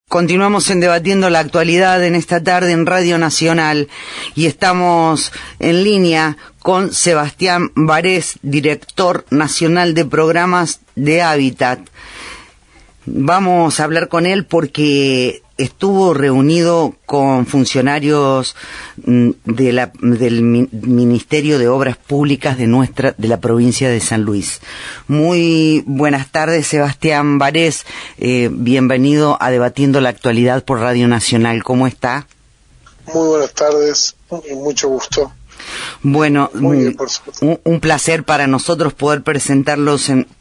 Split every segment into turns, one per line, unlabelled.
Continuamos en Debatiendo la Actualidad en esta tarde en Radio Nacional y estamos en línea con Sebastián Varés, director nacional de programas de Hábitat. Vamos a hablar con él porque estuvo reunido con funcionarios del Ministerio de Obras Públicas de la provincia de San Luis. Muy buenas tardes, Sebastián Varés. Bienvenido a Debatiendo la Actualidad por Radio Nacional. ¿Cómo está?
Muy buenas tardes y mucho gusto.
Bueno, un placer para nosotros poder presentarlo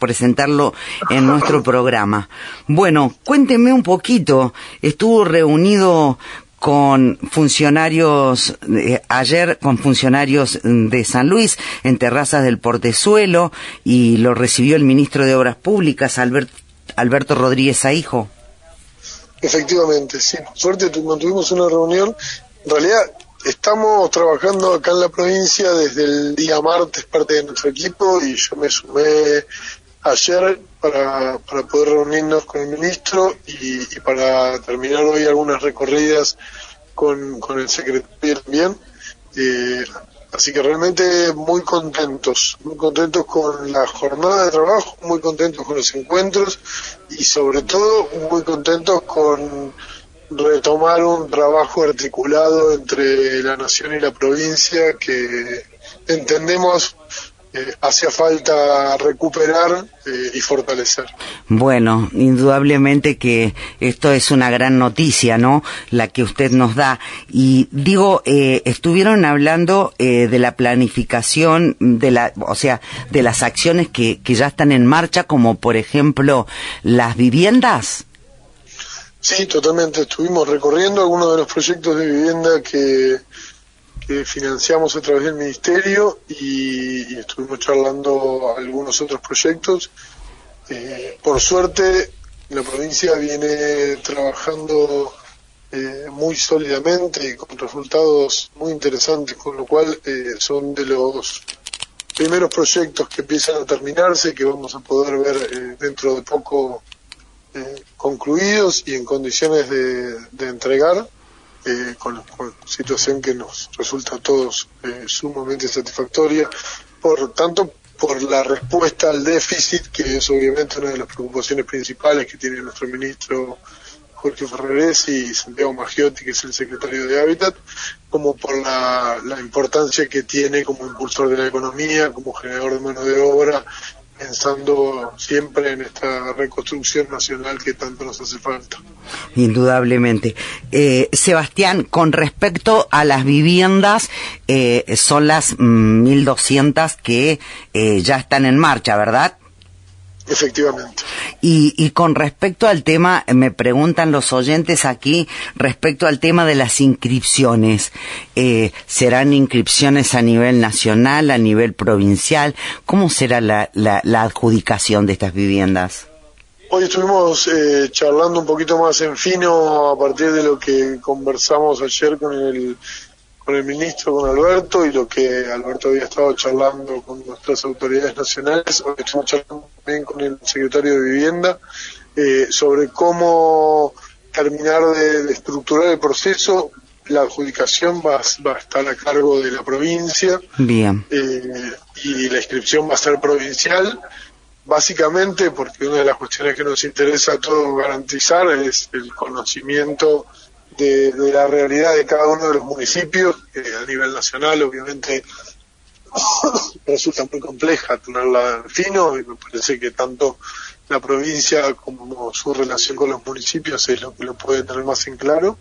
en nuestro programa. Bueno, cuénteme un poquito. Estuvo reunido con funcionarios ayer con funcionarios de San Luis en Terrazas del Portezuelo y lo recibió el ministro de Obras Públicas, Alberto Rodríguez Ahijo.
Efectivamente, sí. Por suerte tuvimos una reunión. En realidad estamos trabajando acá en la provincia desde el día martes, parte de nuestro equipo, y yo me sumé ayer para poder reunirnos con el ministro y para terminar hoy algunas recorridas con el secretario también. Así que realmente muy contentos con la jornada de trabajo, muy contentos con los encuentros y sobre todo muy contentos con retomar un trabajo articulado entre la nación y la provincia que entendemos hacía falta recuperar y fortalecer.
Bueno, indudablemente que esto es una gran noticia, ¿no? La que usted nos da. Y digo, estuvieron hablando de la planificación, de las acciones que ya están en marcha, como por ejemplo las viviendas.
Sí, totalmente. Estuvimos recorriendo algunos de los proyectos de vivienda que financiamos a través del Ministerio y estuvimos charlando algunos otros proyectos. Por suerte, la provincia viene trabajando muy sólidamente y con resultados muy interesantes, con lo cual son de los primeros proyectos que empiezan a terminarse, que vamos a poder ver dentro de poco concluidos y en condiciones de entregar, con situación que nos resulta a todos sumamente satisfactoria, por tanto por la respuesta al déficit, que es obviamente una de las preocupaciones principales que tiene nuestro ministro Jorge Ferraresi y Santiago Maggiotti, que es el secretario de Hábitat, como por la importancia que tiene como impulsor de la economía, como generador de mano de obra, pensando siempre en esta reconstrucción nacional que tanto nos hace falta.
Indudablemente. Sebastián, con respecto a las viviendas, son las 1.200 que ya están en marcha, ¿verdad?
Efectivamente.
Y con respecto al tema, me preguntan los oyentes aquí, respecto al tema de las inscripciones, ¿serán inscripciones a nivel nacional, a nivel provincial? ¿Cómo será la adjudicación de estas viviendas?
Hoy estuvimos charlando un poquito más en fino a partir de lo que conversamos ayer con el ministro, con Alberto, y lo que Alberto había estado charlando con nuestras autoridades nacionales. Hoy estuvimos charlando también con el secretario de Vivienda sobre cómo terminar de estructurar el proceso. La adjudicación va a estar a cargo de la provincia.
Bien.
Y la inscripción va a ser provincial, básicamente porque una de las cuestiones que nos interesa a todos garantizar es el conocimiento de la realidad de cada uno de los municipios, que a nivel nacional obviamente resulta muy compleja tenerla fino, y me parece que tanto la provincia como su relación con los municipios es lo que lo puede tener más en claro,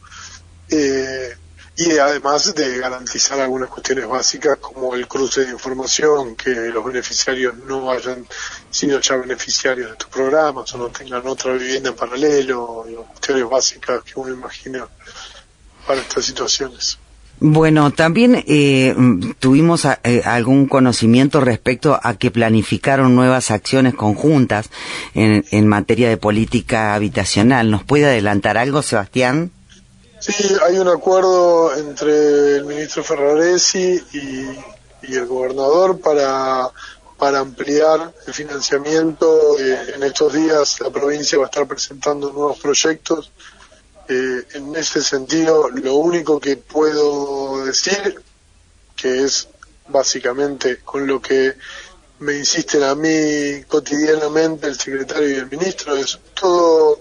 y además de garantizar algunas cuestiones básicas como el cruce de información, que los beneficiarios no hayan sido ya beneficiarios de estos programas o no tengan otra vivienda en paralelo, cuestiones básicas que uno imagina para estas situaciones.
Bueno, también tuvimos algún conocimiento respecto a que planificaron nuevas acciones conjuntas en materia de política habitacional. ¿Nos puede adelantar algo, Sebastián?
Sí, hay un acuerdo entre el ministro Ferraresi y el gobernador para ampliar el financiamiento. En estos días la provincia va a estar presentando nuevos proyectos En ese sentido, lo único que puedo decir, que es básicamente con lo que me insisten a mí cotidianamente el secretario y el ministro, es todo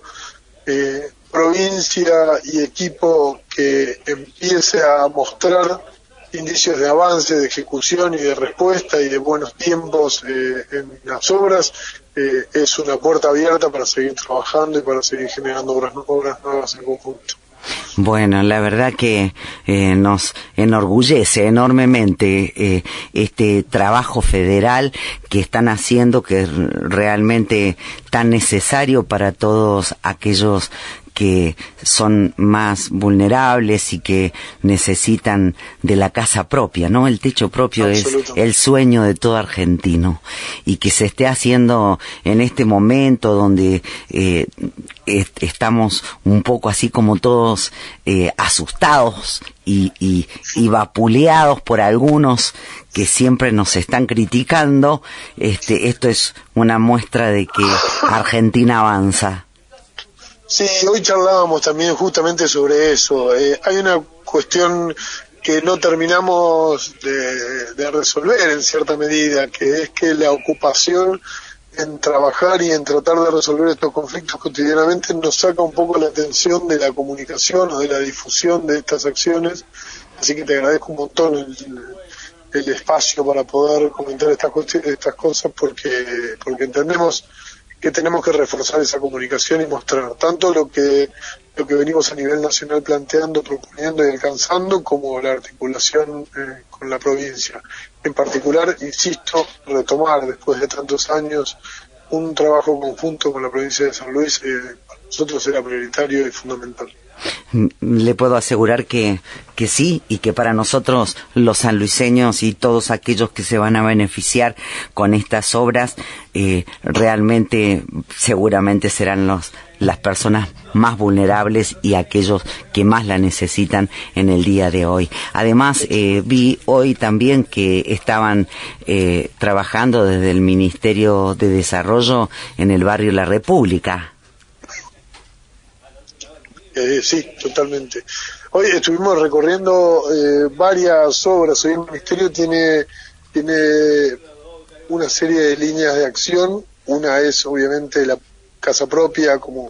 provincia y equipo que empiece a mostrar indicios de avance, de ejecución y de respuesta y de buenos tiempos en las obras, es una puerta abierta para seguir trabajando y para seguir generando obras nuevas en conjunto.
Bueno, la verdad que nos enorgullece enormemente este trabajo federal que están haciendo, que es realmente tan necesario para todos aquellos que son más vulnerables y que necesitan de la casa propia, ¿no? El techo propio es el sueño de todo argentino, y que se esté haciendo en este momento donde estamos un poco así como todos asustados y vapuleados por algunos que siempre nos están criticando. Esto es una muestra de que Argentina avanza.
Sí, hoy charlábamos también justamente sobre eso. Hay una cuestión que no terminamos de resolver en cierta medida, que es que la ocupación en trabajar y en tratar de resolver estos conflictos cotidianamente nos saca un poco la atención de la comunicación o de la difusión de estas acciones. Así que te agradezco un montón el espacio para poder comentar estas cosas, porque entendemos que tenemos que reforzar esa comunicación y mostrar tanto lo que venimos a nivel nacional planteando, proponiendo y alcanzando, como la articulación con la provincia. En particular, insisto, retomar después de tantos años un trabajo conjunto con la provincia de San Luis, para nosotros era prioritario y fundamental.
Le puedo asegurar que sí, y que para nosotros los sanluiseños y todos aquellos que se van a beneficiar con estas obras, realmente seguramente serán las personas más vulnerables y aquellos que más la necesitan en el día de hoy. Además, vi hoy también que estaban trabajando desde el Ministerio de Desarrollo en el barrio La República.
Sí, totalmente. Hoy estuvimos recorriendo varias obras. Hoy el Ministerio tiene una serie de líneas de acción. Una es obviamente la casa propia como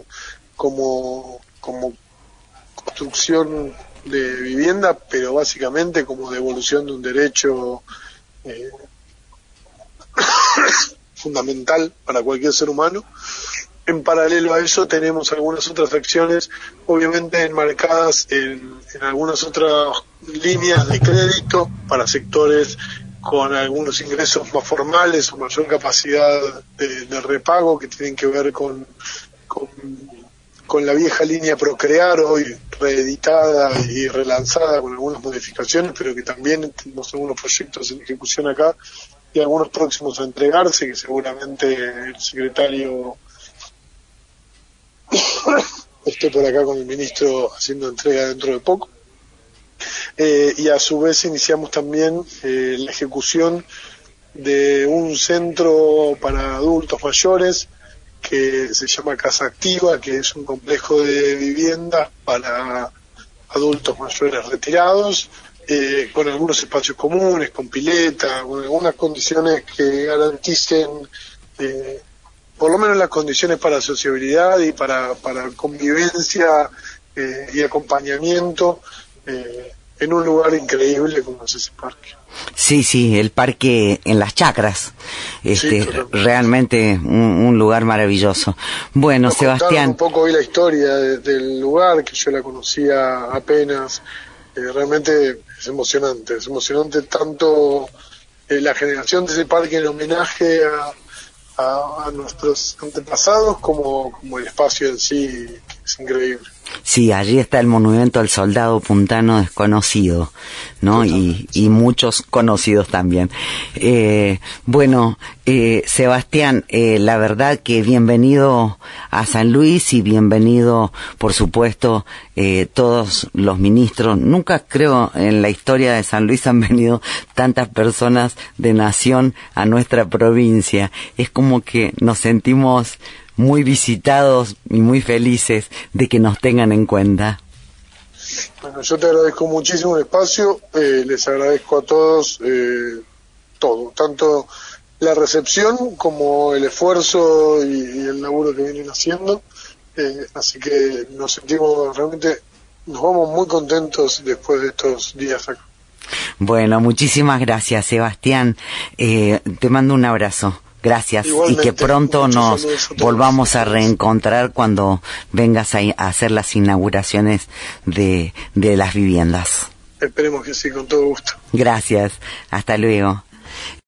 construcción de vivienda, pero básicamente como devolución de un derecho fundamental para cualquier ser humano. En paralelo a eso tenemos algunas otras acciones, obviamente enmarcadas en algunas otras líneas de crédito para sectores con algunos ingresos más formales o mayor capacidad de repago, que tienen que ver con la vieja línea Procrear, hoy reeditada y relanzada con algunas modificaciones, pero que también tenemos algunos proyectos en ejecución acá y algunos próximos a entregarse, que seguramente el secretario esté por acá con el ministro haciendo entrega dentro de poco. Y a su vez iniciamos también la ejecución de un centro para adultos mayores que se llama Casa Activa, que es un complejo de viviendas para adultos mayores retirados, con algunos espacios comunes, con pileta, con algunas condiciones que garanticen por lo menos las condiciones para sociabilidad y para convivencia y acompañamiento en un lugar increíble como es ese parque.
Sí, el parque en las Chacras,
Sí,
realmente un lugar maravilloso. Bueno,
nos
Sebastián,
un poco hoy la historia del lugar, que yo la conocía apenas. Realmente es emocionante tanto la generación de ese parque en homenaje a nuestros antepasados como el espacio en sí, que es increíble.
Sí, allí está el monumento al soldado puntano desconocido, ¿no? Y muchos conocidos también. Bueno, Sebastián, la verdad que bienvenido a San Luis y bienvenido, por supuesto, todos los ministros. Nunca creo en la historia de San Luis han venido tantas personas de nación a nuestra provincia. Es como que nos sentimos muy visitados y muy felices de que nos tengan en cuenta.
Bueno, yo te agradezco muchísimo el espacio, les agradezco a todos todo, tanto la recepción como el esfuerzo y el laburo que vienen haciendo, así que nos vamos muy contentos después de estos días acá.
Bueno, muchísimas gracias, Sebastián. Te mando un abrazo. Gracias.
Igualmente,
y que pronto nos volvamos a reencontrar cuando vengas a hacer las inauguraciones de las viviendas.
Esperemos que sí, con todo gusto.
Gracias. Hasta luego.